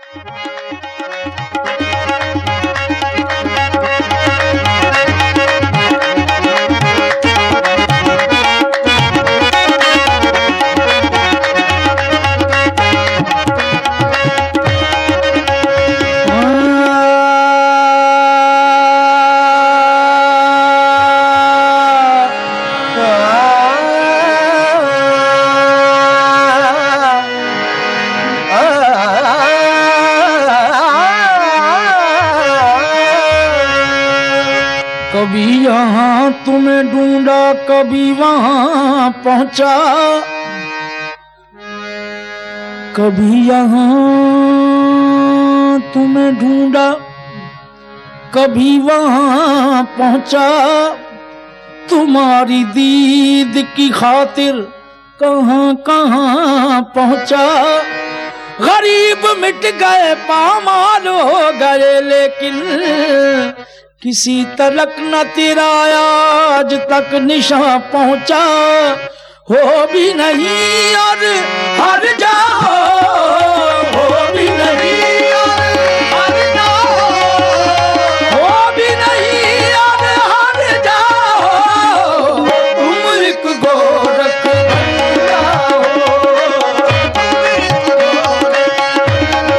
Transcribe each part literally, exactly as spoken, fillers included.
कभी यहाँ तुम्हें ढूंढा कभी वहाँ पहुंचा, कभी यहाँ तुम्हें ढूंढा कभी वहाँ पहुंचा, तुम्हारी दीद की खातिर कहाँ कहाँ पहुंचा। गरीब मिट गए पामाल हो गए लेकिन किसी तलक न तेरा आज तक निशान पहुंचा। हो भी नहीं और हर जाओ, हो भी नहीं और हर जाओ, हो भी नहीं और हर जाओ। तुम एक गोरख बन जाओ, तुम एक गोरख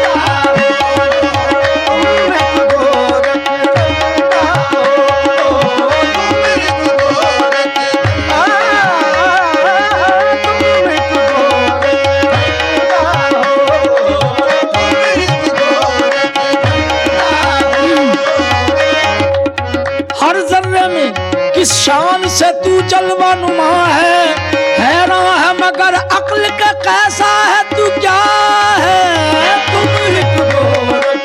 किस शान से तू जलवा नुमा है, हैरान है मगर अक्ल का कैसा है तू क्या है। तुम एक गोरख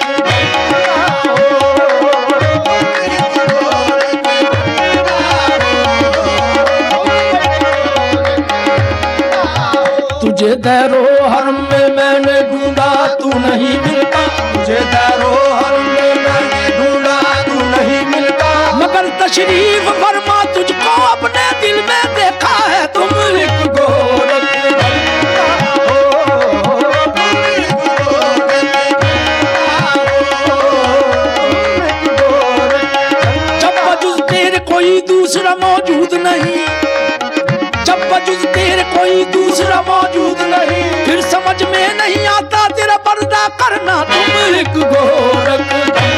तुझे दैरो हरम में मैंने ढूंढा तू नहीं मिलता, तुझे दैरो हरम में मैंने ढूंढा तू नहीं मिलता, मगर तशरीफ फरमा तुझको अपने दिल में देखा है। तुम एक गोरख जब वजुद तेरे कोई दूसरा मौजूद नहीं, जब वजुद तेरे कोई दूसरा मौजूद नहीं, फिर समझ में नहीं आता तेरा पर्दा करना। तुम एक गोरख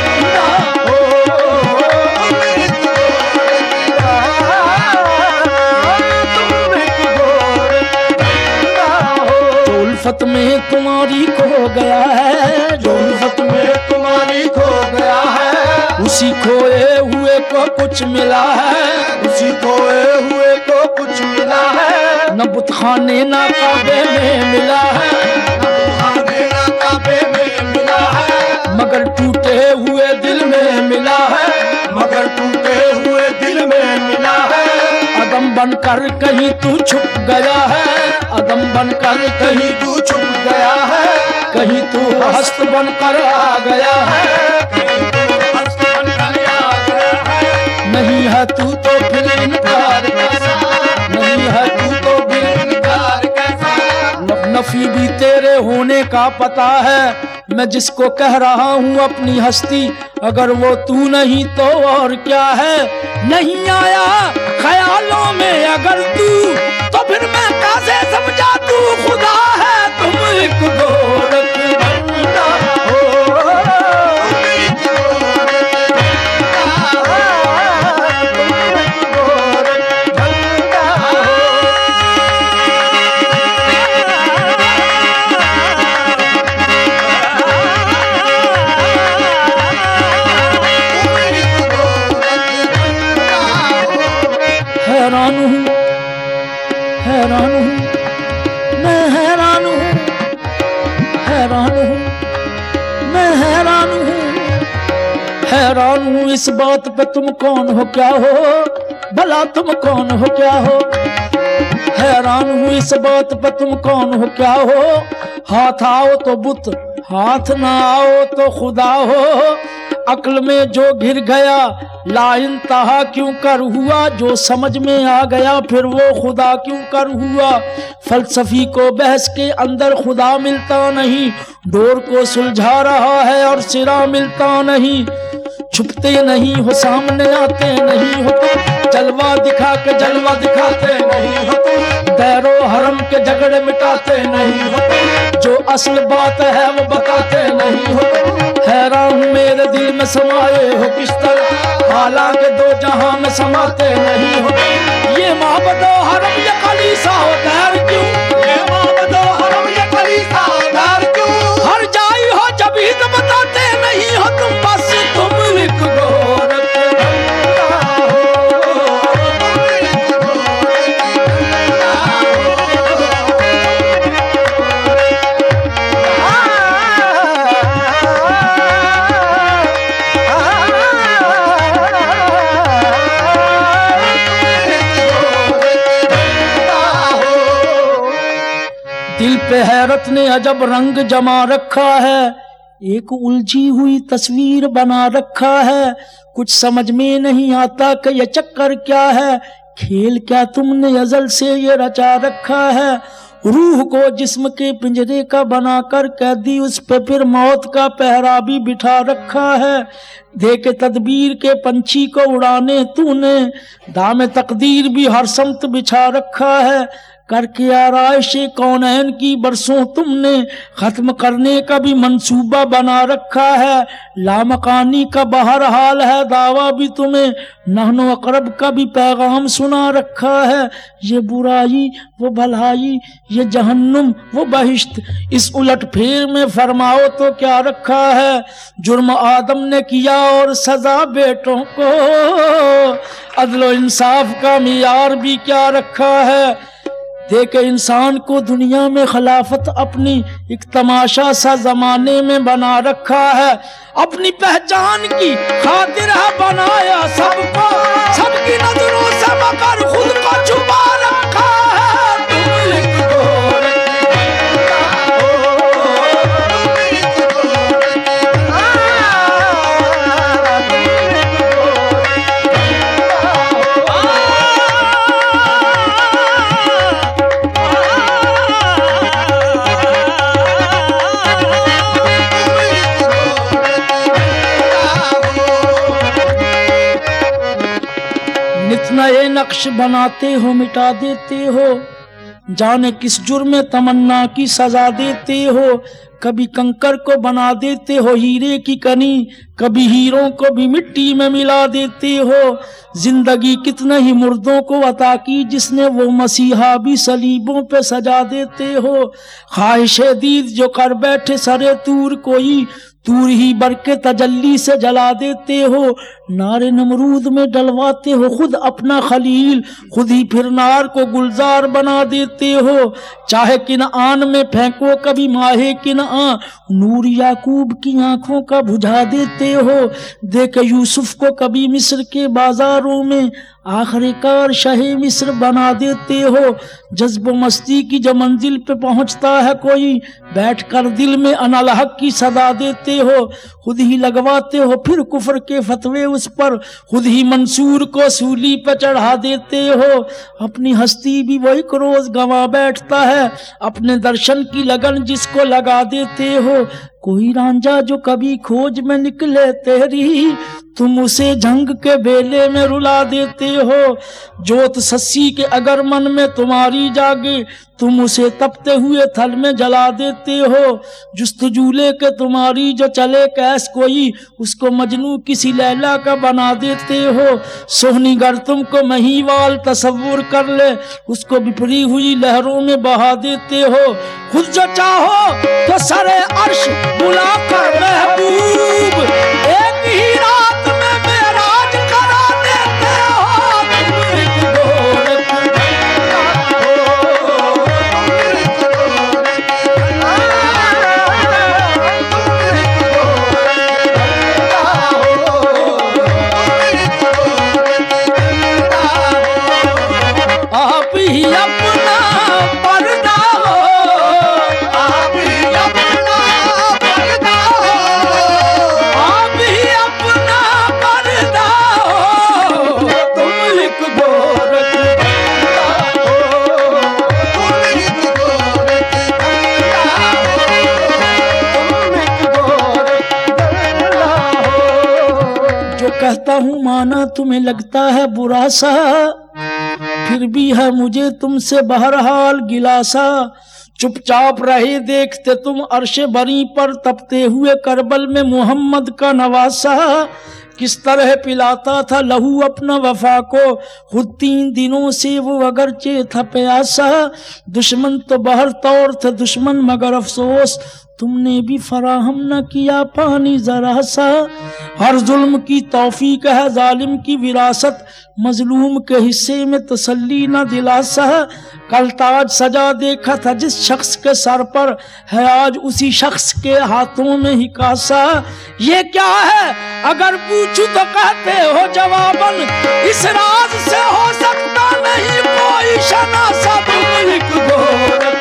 उल्फत में तुम्हारी खो गया है, जो उल्फत में तुम्हारी खो गया है, उसी खोए हुए को कुछ मिला है, उसी खोए हुए को कुछ मिला है। न बुतखाने ना काबे में मिला है, न बुतखाने ना काबे में मिला है, मगर टूटे हुए दिल में मिला है, मगर टूटे हुए दिल में मिला है। अदम बनकर कहीं तू छुप गया है, अदम बनकर कहीं तू छुप गया है, कहीं तू हस्त बनकर आ गया है, कहीं तू हस्त बनकर आ गया है। नहीं है तू तो फिर इनकार कैसा, नहीं है तू तो फिर इनकार कैसा। नफी भी तेरे होने का पता है, मैं जिसको कह रहा हूँ अपनी हस्ती, अगर वो तू नहीं तो और क्या है। नहीं आया ख्यालों में अगर तू तो फिर मैं कैसे समझा तू खुदा है। तुम एक गोरख बंदा हो, तुम एक गोरख बंदा हो। हैरान हूँ, हैरान हूँ, मैं हैरान हूँ, हैरान हूँ, मैं हैरान हूँ, हैरान हूँ इस बात पे तुम कौन हो क्या हो, भला तुम कौन हो क्या हो। हैरान हूँ इस बात पे तुम कौन हो क्या हो, हाथ आओ तो बुत, हाथ ना आओ तो खुदा हो। अक्ल में जो घिर गया ला इंतहा क्यों कर हुआ, जो समझ में आ गया फिर वो खुदा क्यों कर हुआ। फलसफी को बहस के अंदर खुदा मिलता नहीं, डोर को सुलझा रहा है और सिरा मिलता नहीं। छुपते नहीं हो, सामने आते नहीं हो, जलवा दिखा के जलवा दिखाते नहीं हो, दैरो हरम के झगड़े मिटाते नहीं हो, जो असल बात है वो बताते नहीं हो। हैरान मेरे दिल में समाये हो किस तरह, हालांकि दो जहां में समाते नहीं हो। ये माबदो हरम ये कलीसा हो दैर क्यों, ये माबदो हरम ये कलीसा हो दैर क्यों। हर जाई हो जब ही तो बताते नहीं हो तुम, बस तुम लिख दो दिल पे हैरत ने अजब रंग जमा रखा है, एक उलझी हुई तस्वीर बना रखा है। कुछ समझ में नहीं आता कि ये चक्कर क्या है, खेल क्या तुमने अजल से ये रचा रखा है। रूह को जिस्म के पिंजरे का बनाकर कैदी, उस पे फिर मौत का पहरा भी बिठा रखा है। देके तदबीर के पंछी को उड़ाने तूने, दाम तकदीर भी हर समत बिछा रखा है। करके आराइश कौनैन की बरसों तुमने, खत्म करने का भी मंसूबा बना रखा है। लामकानी का बहर हाल है दावा भी तुम्हें, नहनो अकरब का भी पैगाम सुना रखा है। ये बुराई वो भलाई, ये जहन्नुम वो बहिश्त, इस उलट फेर में फरमाओ तो क्या रखा है। जुर्म आदम ने किया और सजा बेटों को, अदलो इंसाफ का मियार भी क्या रखा है। देखे इंसान को दुनिया में खिलाफत अपनी, एक तमाशा सा जमाने में बना रखा है। अपनी पहचान की खातिर है बनाया सबको, सबकी नजरों से मगर खुद को छुपा रखा है। तुम लिख दो नए नक्श बनाते हो मिटा देते हो, जाने किस जुर्म में तमन्ना की सजा देते हो। कभी कंकर को बना देते हो हीरे की कनी, कभी हीरों को भी मिट्टी में मिला देते हो। जिंदगी कितने ही मुर्दों को अता की जिसने, वो मसीहा भी सलीबों पे सजा देते हो। ख्वाहिशे दीद जो कर बैठे सरे तूर कोई, तूर ही बरके तजल्ली से जला देते हो। नारे नमरूद में डलवाते हो खुद अपना खलील, खुद ही फिर नार को गुलजार बना देते हो। चाहे किनआन में फेंको कभी माहे किनआ, नूर याकूब की आंखों का बुझा देते हो। देखे यूसुफ को कभी मिस्र के बाजारों में, आखिरकार शाही मिस्र बना देते हो। जज्ब मस्ती की जो मंजिल पे पहुंचता है कोई, बैठकर दिल में अनलहक की सदा देते हो। खुद ही लगवाते हो फिर कुफर के फतवे उस पर, खुद ही मंसूर को सूली पर चढ़ा देते हो। अपनी हस्ती भी वही रोज गंवा बैठता है, अपने दर्शन की लगन जिसको लगा देते हो। कोई रांझा जो कभी खोज में निकले तेरी, तुम उसे जंग के बेले में रुला देते हो। जोत सस्सी के अगर मन में तुम्हारी जागे, तुम उसे तपते हुए थल में जला देते हो। जुस्तजूले के तुम्हारी जो चले कैस कोई, उसको मजनू किसी लैला का बना देते हो। सोहनी गर तुमको महीवाल तसव्वुर कर ले, उसको बिफरी हुई लहरों में बहा देते हो। खुद जो चाहो तो सरे अर्श बुला कर महबूब, एक ही रात में मेराज करा देते हो। तुम लिख दो आप ही अपना पर्दा हो, आप ही अपना पर्दा कहता हूँ माना तुम्हें लगता है बुरा सा, फिर भी है मुझे तुमसे बहरहाल गिलासा। चुपचाप रहे देखते तुम अर्शे बरी पर तपते हुए करबल में मोहम्मद का नवासा। किस तरह पिलाता था लहू अपना वफा को, खुद तीन दिनों से वो अगरचे था प्यासा। दुश्मन तो बहर तौर थे दुश्मन मगर अफसोस, तुमने भी फराहम न किया पानी जरा सा। हर जुल्म की तौफीक है जालिम की विरासत, मजलूम के हिस्से में तसल्ली न दिलासा। कल ताज सजा देखा था जिस शख्स के सर पर, है आज उसी शख्स के हाथों में ही कासा। ये क्या है अगर पूछूं तो कहते हो जवाबन, इस राज से हो सकता नहीं कोई शनासा। तुम एक गोरख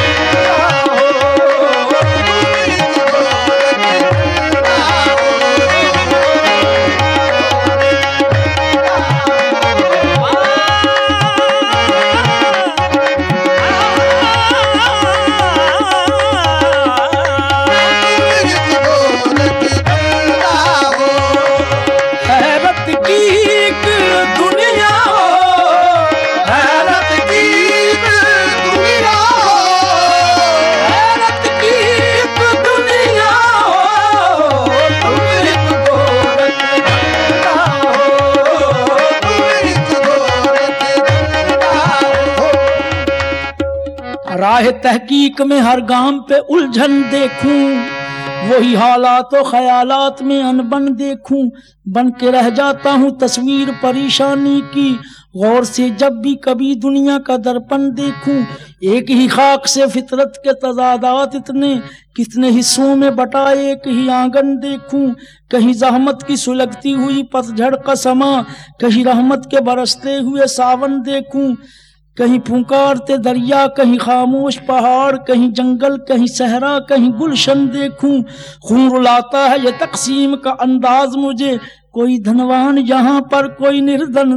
राह तहकीक में हर गाम पे उलझन देखूं, वही हालात और ख्यालात में अनबन देखूं। बन के रह जाता हूँ तस्वीर परेशानी की, गौर से जब भी कभी दुनिया का दर्पण देखूं। एक ही खाक से फितरत के तजादात इतने, कितने हिस्सों में बटा एक ही आंगन देखूं। कहीं जहमत की सुलगती हुई पतझड़ का समा, कहीं रहमत के बरसते हुए सावन देखूं। कहीं पुकारते दरिया, कहीं खामोश पहाड़, कहीं जंगल, कहीं सहरा, कहीं गुलशन देखूं। खून रुलाता है ये तकसीम का अंदाज मुझे, कोई धनवान यहाँ पर कोई निर्धन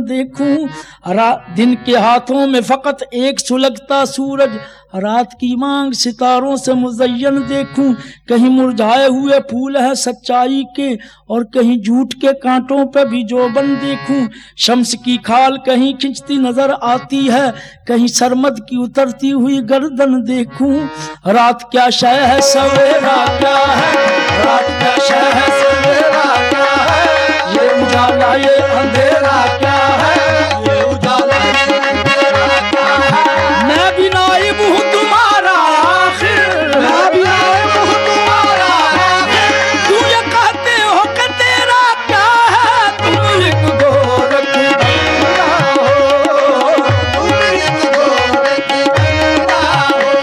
देखूं। दिन के हाथों में फकत एक सुलगता सूरज, रात की मांग सितारों से मुज़य्यन देखूं। कहीं मुरझाए हुए फूल है सच्चाई के, और कहीं झूठ के कांटों पे भी जोबन देखूं। शम्स की खाल कहीं खिंचती नजर आती है, कहीं सरमद की उतरती हुई गर्दन देखूं। रात क्या शय है सवेरा क्या है, रात क्या शय है सवेरा क्या है, ये उजाला ये अंधेरा क्या है, ये उजाला ये अंधेरा क्या है। मैं भी नाइब हूँ तुम्हारा आखिर, मैं भी नाइब हूँ तुम्हारा आखिर, तू ये कहते हो कि तेरा क्या है। तुम एक गोरख बंदा हो, तुम एक गोरख बंदा हो,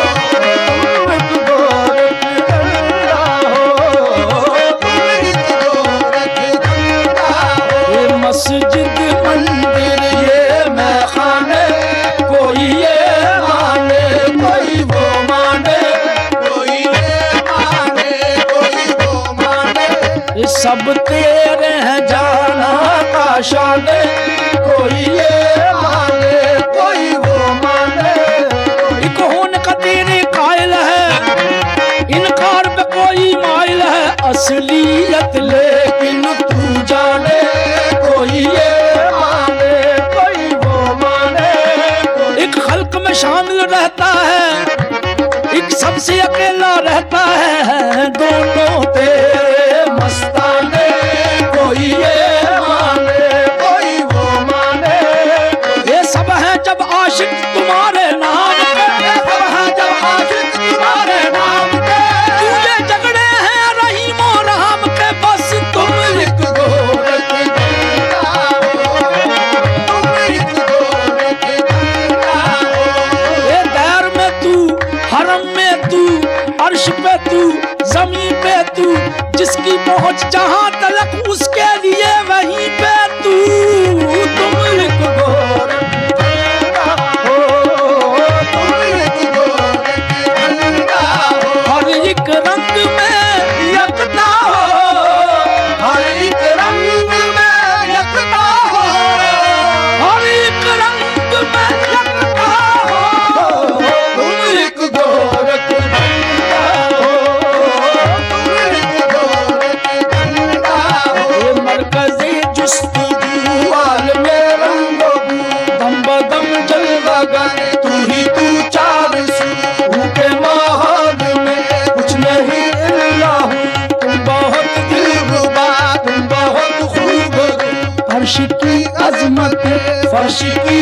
तुम एक गोरख बंदा हो, तुम एक गोरख बंदा हो। ये मस्जिद मंदिर ये मैखाने, कोई ये माने कोई वो माने, कोई ये माने कोई वो माने। ये सब तेरे हैं जाना का शाने, कोई ये माने कोई वो माने। एक होने का तेरे कायल है, इनकार पे कोई माइल है। असलियत लेकिन तू जाने, कोई ये माने कोई वो माने। एक खल्क में शामिल रहता है, एक सबसे अकेला रहता है, दोनों तेरे मस्ताने। कोई ये माने कोई वो माने। ये सब है जब आशिक तुम्हारे नाम के, ये सब है जब आशिक तुम्हारे नाम के। तुझे झगड़े हैं रहीम और राम के, बस तुम एक गोरख बंदा हो, तुम एक गोरख बंदा हो। ये दैर में तू, हरम में तू, अर्श पे तू, जमीन पे तू, जिसकी पहुंच जहां तलक उसके लिए वहीं पे तू। तुम एक गोरख बंदा हो, तुम एक गोरख बंदा हो। हर एक रंग में यकता हो, हर एक रंग में यकता हो, हर एक रंग में यकता हो। तुम एक गोरख बंदा हो, तुम एक गोरख बंदा हो। ये मरकज़ी फर्श की